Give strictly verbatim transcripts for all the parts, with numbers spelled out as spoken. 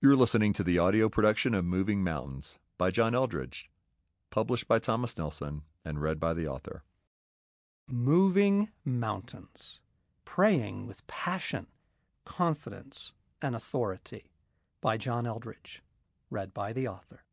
You're listening to the audio production of Moving Mountains by John Eldredge, published by Thomas Nelson and read by the author. Moving Mountains, Praying with Passion, Confidence, and Authority by John Eldredge, read by the author.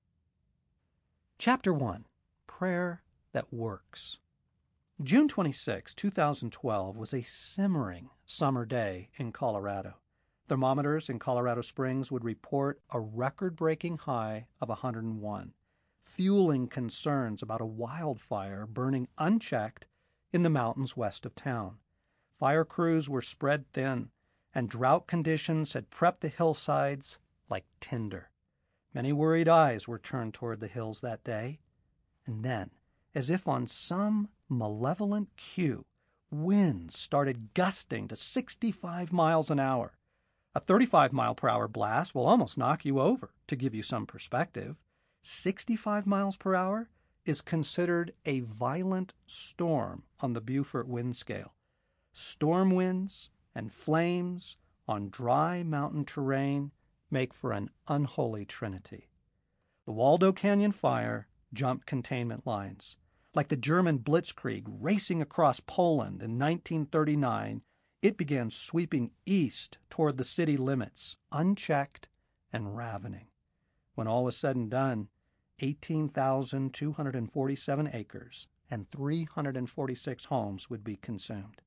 Chapter one, Prayer That Works. June twenty-sixth, two thousand twelve was a simmering summer day in Colorado. Thermometers in Colorado Springs would report a record-breaking high of one hundred one, fueling concerns about a wildfire burning unchecked in the mountains west of town. Fire crews were spread thin, and drought conditions had prepped the hillsides like tinder. Many worried eyes were turned toward the hills that day. And then, as if on some malevolent cue, winds started gusting to sixty-five miles an hour. A thirty-five mile per hour blast will almost knock you over, to give you some perspective. sixty-five miles per hour is considered a violent storm on the Beaufort wind scale. Storm winds and flames on dry mountain terrain make for an unholy trinity. The Waldo Canyon fire jumped containment lines. Like the German Blitzkrieg racing across Poland in nineteen thirty-nine, it began sweeping east toward the city limits, unchecked and ravening. When all was said and done, eighteen thousand two hundred forty-seven acres and three hundred forty-six homes would be consumed.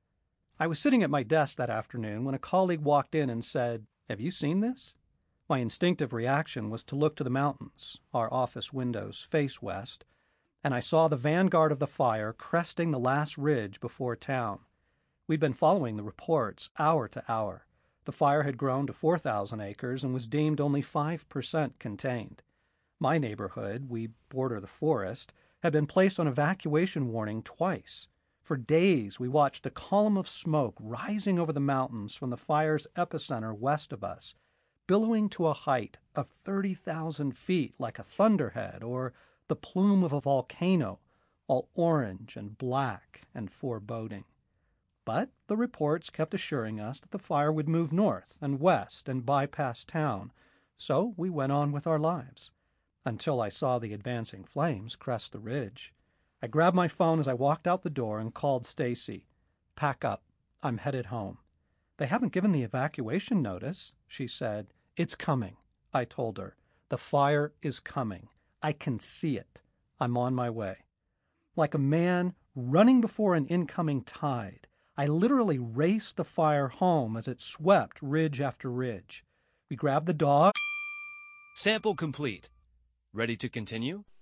I was sitting at my desk that afternoon when a colleague walked in and said, "Have you seen this?" My instinctive reaction was to look to the mountains. Our office windows face west, and I saw the vanguard of the fire cresting the last ridge before town. We'd been following the reports hour to hour. The fire had grown to four thousand acres and was deemed only five percent contained. My neighborhood, we border the forest, had been placed on evacuation warning twice. For days, we watched a column of smoke rising over the mountains from the fire's epicenter west of us, billowing to a height of thirty thousand feet like a thunderhead or the plume of a volcano, all orange and black and foreboding. But the reports kept assuring us that the fire would move north and west and bypass town, so we went on with our lives, until I saw the advancing flames crest the ridge. I grabbed my phone as I walked out the door and called Stacy. "Pack up. I'm headed home." "They haven't given the evacuation notice," she said. "It's coming," I told her. "The fire is coming. I can see it. I'm on my way." Like a man running before an incoming tide, I literally raced the fire home as it swept ridge after ridge. We grabbed the dog. Sample complete. Ready to continue?